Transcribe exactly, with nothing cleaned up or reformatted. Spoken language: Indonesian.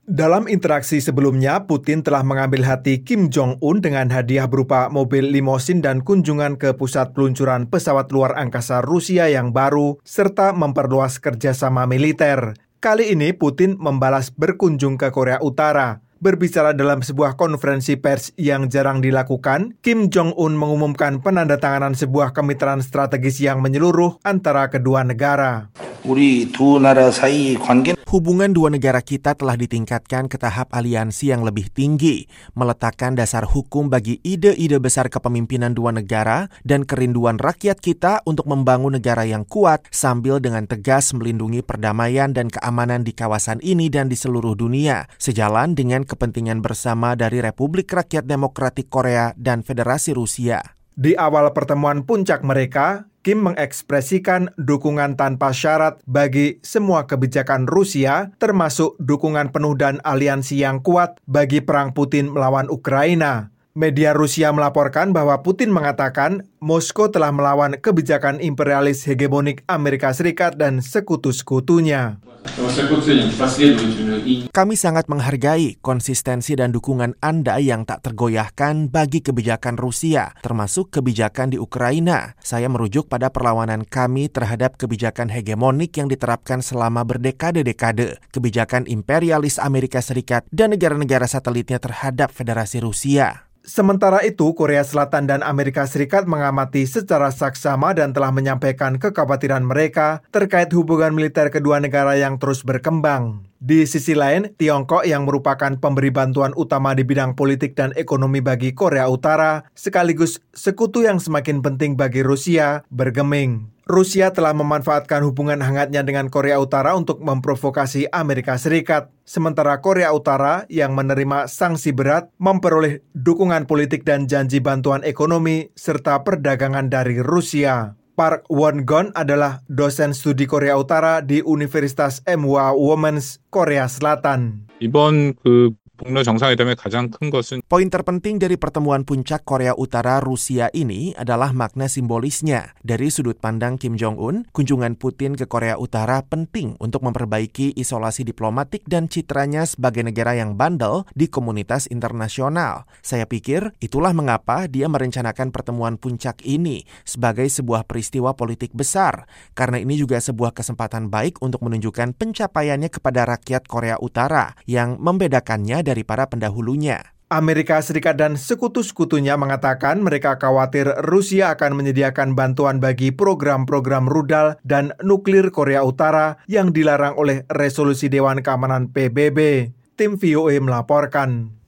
Dalam interaksi sebelumnya, Putin telah mengambil hati Kim Jong-un dengan hadiah berupa mobil limosin dan kunjungan ke pusat peluncuran pesawat luar angkasa Rusia yang baru, serta memperluas kerjasama militer. Kali ini Putin membalas berkunjung ke Korea Utara. Berbicara dalam sebuah konferensi pers yang jarang dilakukan, Kim Jong-un mengumumkan penandatanganan sebuah kemitraan strategis yang menyeluruh antara kedua negara. Hubungan dua negara kita telah ditingkatkan ke tahap aliansi yang lebih tinggi, meletakkan dasar hukum bagi ide-ide besar kepemimpinan dua negara dan kerinduan rakyat kita untuk membangun negara yang kuat sambil dengan tegas melindungi perdamaian dan keamanan di kawasan ini dan di seluruh dunia, sejalan dengan kepentingan bersama dari Republik Rakyat Demokratik Korea dan Federasi Rusia. Di awal pertemuan puncak mereka, Kim mengekspresikan dukungan tanpa syarat bagi semua kebijakan Rusia, termasuk dukungan penuh dan aliansi yang kuat bagi perang Putin melawan Ukraina. Media Rusia melaporkan bahwa Putin mengatakan Moskow telah melawan kebijakan imperialis hegemonik Amerika Serikat dan sekutu-sekutunya. Kami sangat menghargai konsistensi dan dukungan Anda yang tak tergoyahkan bagi kebijakan Rusia, termasuk kebijakan di Ukraina. Saya merujuk pada perlawanan kami terhadap kebijakan hegemonik yang diterapkan selama berdekade-dekade, kebijakan imperialis Amerika Serikat dan negara-negara satelitnya terhadap Federasi Rusia. Sementara itu, Korea Selatan dan Amerika Serikat mengamati secara saksama dan telah menyampaikan kekhawatiran mereka terkait hubungan militer kedua negara yang terus berkembang. Di sisi lain, Tiongkok yang merupakan pemberi bantuan utama di bidang politik dan ekonomi bagi Korea Utara, sekaligus sekutu yang semakin penting bagi Rusia, bergeming. Rusia telah memanfaatkan hubungan hangatnya dengan Korea Utara untuk memprovokasi Amerika Serikat. Sementara Korea Utara yang menerima sanksi berat memperoleh dukungan politik dan janji bantuan ekonomi serta perdagangan dari Rusia. Park Won-gon adalah dosen studi Korea Utara di Universitas Ewha Womens, Korea Selatan. 이번 그 북러 정상회담의 가장 큰 것은 Poin terpenting dari pertemuan puncak Korea Utara Rusia ini adalah makna simbolisnya. Dari sudut pandang Kim Jong-un, kunjungan Putin ke Korea Utara penting untuk memperbaiki isolasi diplomatik dan citranya sebagai negara yang bandel di komunitas internasional. Saya pikir itulah mengapa dia merencanakan pertemuan puncak ini sebagai sebuah peristiwa politik besar, karena ini juga sebuah kesempatan baik untuk menunjukkan pencapaiannya kepada rakyat Korea Utara yang membedakannya dari para pendahulunya. Amerika Serikat dan sekutu-sekutunya mengatakan mereka khawatir Rusia akan menyediakan bantuan bagi program-program rudal dan nuklir Korea Utara yang dilarang oleh resolusi Dewan Keamanan P B B. Tim V O A melaporkan.